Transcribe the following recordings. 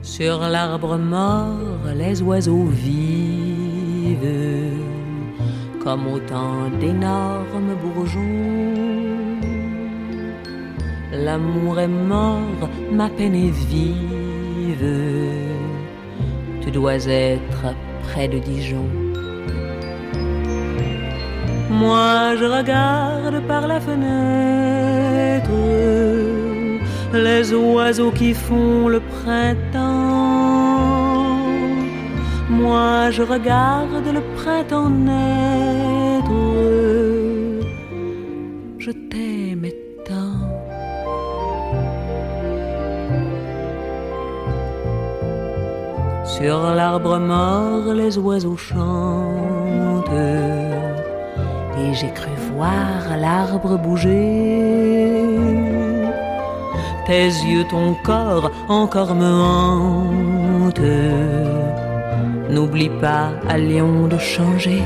Sur l'arbre mort, les oiseaux vivent comme autant d'énormes bourgeons. L'amour est mort, ma peine est vive. Tu dois être près de Dijon. Moi je regarde par la fenêtre les oiseaux qui font le printemps. Moi je regarde le printemps naître. Je t'aimais tant. Sur l'arbre mort, les oiseaux chantent. Et j'ai cru voir l'arbre bouger. Tes yeux, ton corps encore me hantent. N'oublie pas à Lyon de changer.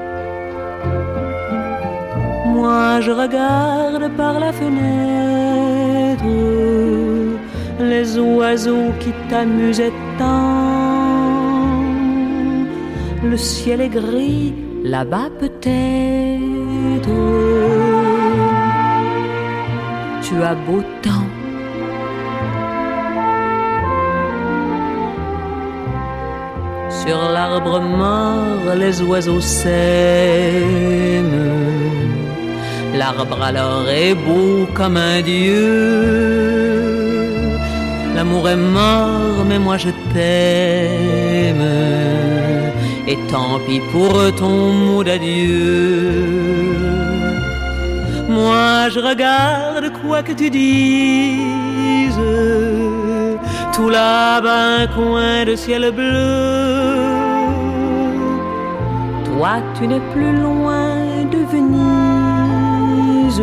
Moi je regarde par la fenêtre les oiseaux qui t'amusaient tant. Le ciel est gris, là-bas peut-être. Tu as beau temps. Sur l'arbre mort, les oiseaux s'aiment. L'arbre alors est beau comme un dieu. L'amour est mort, mais moi je t'aime. Et tant pis pour ton mot d'adieu. Moi je regarde quoi que tu dises. Tout là-bas un coin de ciel bleu. Toi tu n'es plus loin de Venise.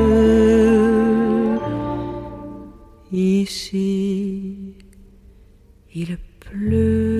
Ici il pleut.